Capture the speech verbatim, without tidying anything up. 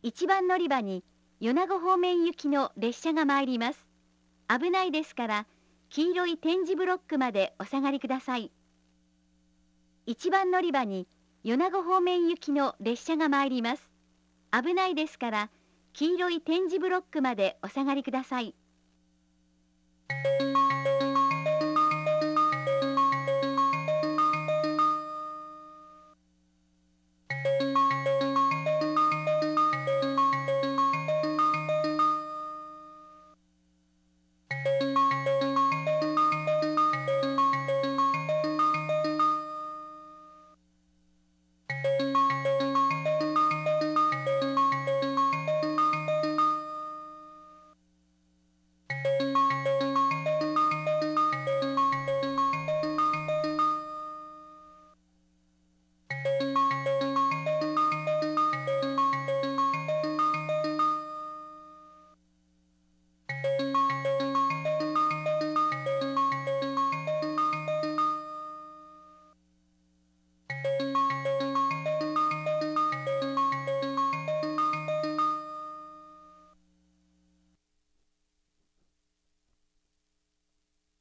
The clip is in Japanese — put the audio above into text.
一番乗り場に米子方面行きの列車が参ります。危ないですから黄色い点字ブロックまでお下がりください。一番乗り場に米子方面行きの列車が参ります。危ないですから黄色い点字ブロックまでお下がりください。